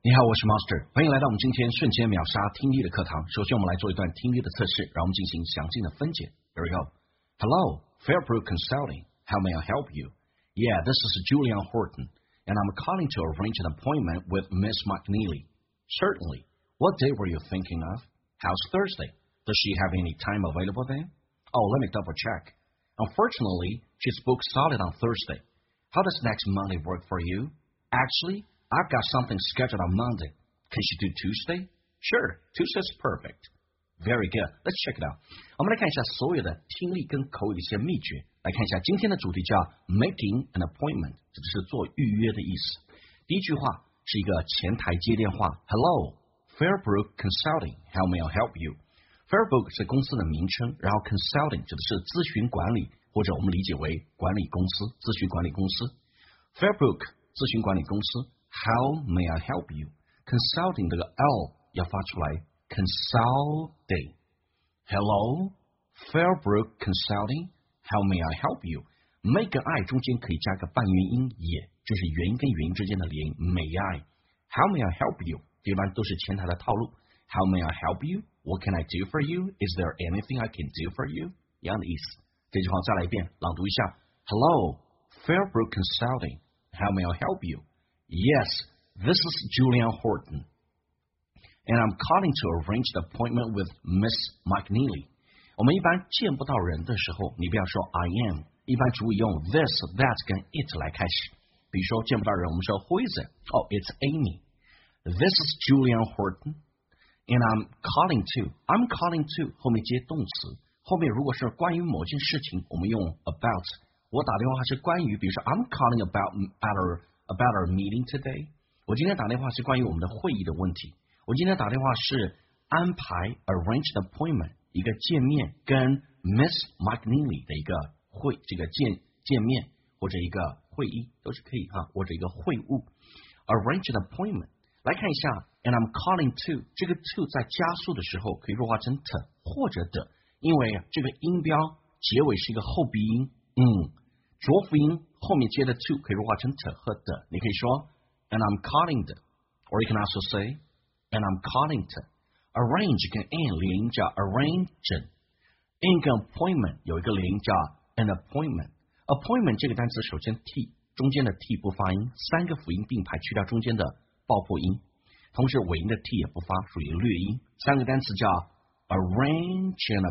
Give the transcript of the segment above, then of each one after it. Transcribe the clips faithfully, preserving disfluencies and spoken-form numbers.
你好，我是 Master， 欢迎来到我们今天瞬间秒杀听力的课堂。首先，我们来做一段听力的测试，让我们进行详尽的分解。Here we go. Hello, Fairbrook Consulting. How may I help you? Yeah, this is Julian Horton, and I'm calling to arrange an appointment with Miss McNeely. Certainly. What day were you thinking of? How's Thursday? Does she have any time available then? Oh, let me double check. Unfortunately, she's booked solid on Thursday. How does next Monday work for you? Actually, I've got something scheduled on Monday. Can she do Tuesday? Sure, Tuesday's perfect. Very good. Let's check it out. 我们来看一下所有的听力跟口语的一些秘诀。来看一下今天的主题叫 making an appointment， 指的是做预约的意思。第一句话是一个前台接电话 Hello, Fairbrook Consulting. How may I help you? Fairbrook 是公司的名称，然后 Consulting 指的是咨询管理，或者我们理解为管理公司，咨询管理公司。Fairbrook 咨询管理公司。How may I help you? Consulting 这个 L 要发出来 Consulting. Hello, Fairbrook Consulting. How may I help you? May 跟 I 中间可以加个半元音也，就是元音跟元音之间的连 May I? How may I help you? 一般都是前台的套路。How may I help you? What can I do for you? Is there anything I can do for you? 一样的意思。这句话再来一遍，朗读一下。Hello, Fairbrook Consulting. How may I help you?Yes, this is Julian Horton, and I'm calling to arrange the appointment with Miss McNeely. 我们一般见不到人的时候，你不要说 I am， 一般主语用 this, that 跟 it 来开始。比如说见不到人，我们说 Who is it? Oh, it's Amy. This is Julian Horton, and I'm calling to. I'm calling to 后面接动词，后面如果是关于某件事情，我们用 about。我打电话是关于，比如说 I'm calling about our.About our meeting today. 我今天打电话是关于我们的会议的问题。我今天打电话是安排 arrange the appointment 一个见面跟 Miss McNeely 的一个会这个见见面或者一个会议都是可以哈，或者一个会晤。arrange the appointment 来看一下 and I'm calling to 这个 to 在加速的时候可以弱化成 t 或者的，因为这个音标结尾是一个后鼻音，嗯。浊辅音后面接的 to 可以弱化成 t 和的，你可以说 and I'm calling the, or you can also say and I'm calling to. Arrange 跟 an 连音叫 arrange，in 跟 appointment 有一个连音叫 an appointment。appointment 这个单词首先 t 中间的 t 不发音，三个辅音并排去掉中间的爆破音，同时尾音的 t 也不发，属于略音。三个单词叫 arrange an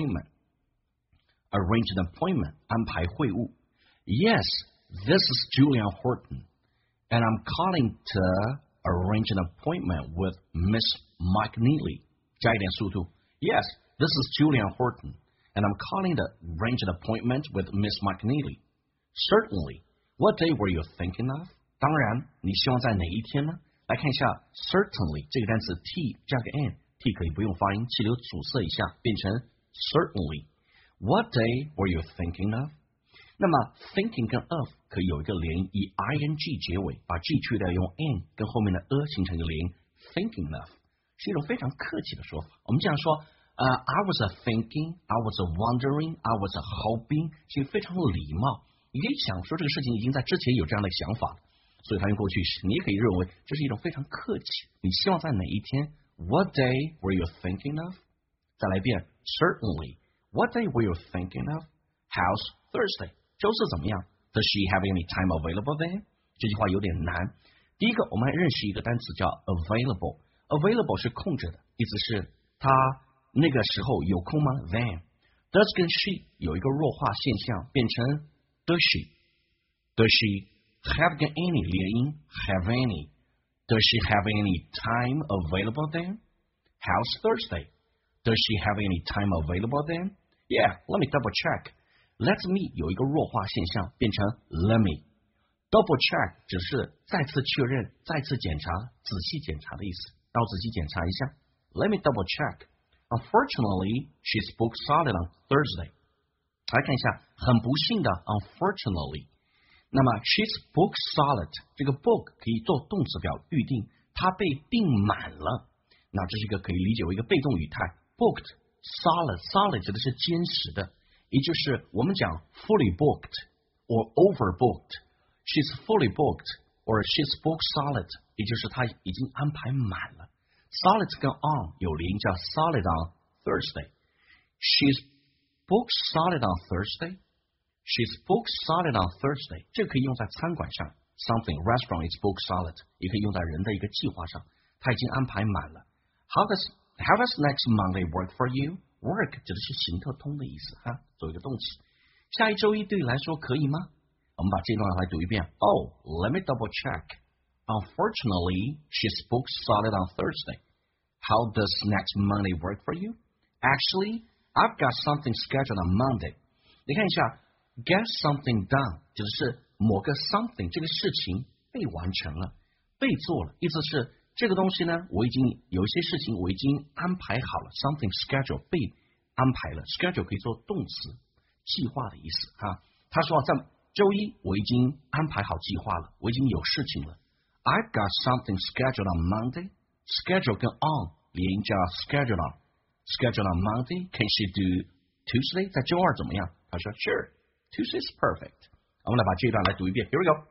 appointment。arrange an appointment 安排会晤。Yes, this is Julian Horton, and I'm calling to arrange an appointment with Miss McNeely. 加一点速度。Yes, this is Julian Horton, and I'm calling to arrange an appointment with Miss McNeely. Certainly. What day were you thinking of? 当然，你希望在哪一天呢？来看一下 certainly 这个单词 t 加个 n， t 可以不用发音，气流阻塞一下，变成 certainly. What day were you thinking of?那么 thinking 跟 of 可以有一个连音，以 ing 结尾，把 g 去掉，用 n 跟后面的 a 形成一个连音 thinking of 是一种非常客气的说法。我们这样说，呃、uh, I was a thinking, I was a wondering, I was a hoping 是一个非常礼貌。你可以想说这个事情已经在之前有这样的想法了，所以它用过去式。你也可以认为这是一种非常客气，你希望在哪一天 What day were you thinking of? 再来一遍 Certainly. What day were you thinking of? How's Thursday?周四怎么样 ？Does she have any time available then？ 这句话有点难。第一个，我们认识一个单词叫 available。available 是空着的，意思是它那个时候有空吗 ？Then。Does 跟 she 有一个弱化现象，变成 does she。Does she have 跟 any 连音 have any？Does she have any time available then? How's Thursday? Does she have any time available then? Yeah, let me double check.Let me 有一个弱化现象，变成 let me。Double check 只是再次确认、再次检查、仔细检查的意思，让我仔细检查一下。Let me double check. Unfortunately, she's booked solid on Thursday. 来看一下，很不幸的 unfortunately。那么 she's booked solid 这个 book 可以做动词表预定，它被订满了。那这是一个可以理解为一个被动语态。Booked solid solid 指的是坚实的。也就是我们讲 fully booked or overbooked. She's fully booked or she's booked solid， 也就是她已经安排满了。solid 跟 on 有连音，叫 solid on Thursday。She's booked solid on Thursday。She's booked solid on Thursday， 这个可以用在餐馆上 ，something restaurant is booked solid， 也可以用在人的一个计划上，他已经安排满了。How does How does next Monday work for you？ Work 指的是行得通的意思哈，做一个动词。下一周一对你来说可以吗？我们把这段来读一遍。Oh, let me double check.Unfortunately, she's booked solid on Thursday. How does next Monday work for you? Actually, I've got something scheduled on Monday. 你看一下 get something done 指的是某个 something 这个事情被完成了，被做了，意思是这个东西呢，我已经有一些事情我已经安排好了 something schedule 被安排了 schedule 可以做动词计划的意思哈。他说在周一我已经安排好计划了，我已经有事情了。I've got something scheduled on Monday. Schedule 跟 on 连音叫 schedule on. Schedule on Monday. Can she do Tuesday? 在周二怎么样？他说 Sure. Tuesday is perfect. 我们来把这一段来读一遍。Here we go.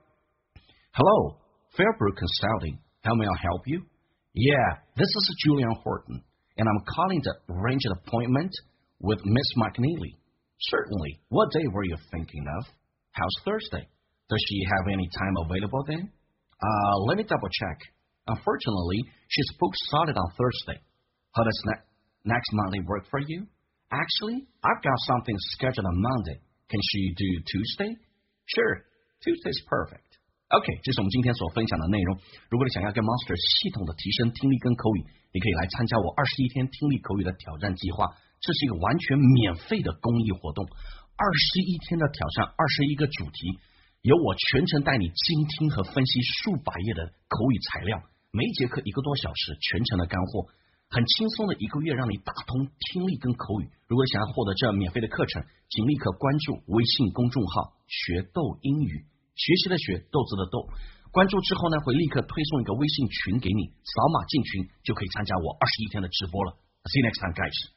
Hello, Fairbrook Consulting. How may I help you? Yeah, this is Julian Horton, and I'm calling to arrange an appointment with Miss McNeely. Certainly. What day were you thinking of? How's Thursday? Does she have any time available then?Uh, let me double check. Unfortunately, she's booked solid on Thursday. How does ne- next Monday work for you? Actually, I've got something scheduled on Monday. Can she do Tuesday? Sure, Tuesday's perfect. OK, 这是我们今天所分享的内容。如果你想要跟 Monster 系统的提升听力跟口语，你可以来参加我二十一天听力口语的挑战计划。这是一个完全免费的公益活动。二十一天的挑战，二十一个主题。由我全程带你精听和分析数百页的口语材料，每一节课一个多小时，全程的干货，很轻松的一个月让你打通听力跟口语。如果想要获得这免费的课程，请立刻关注微信公众号学逗英语，学习的学，豆子的豆。关注之后呢，会立刻推送一个微信群给你，扫码进群就可以参加我二十一天的直播了。See you next time, guys.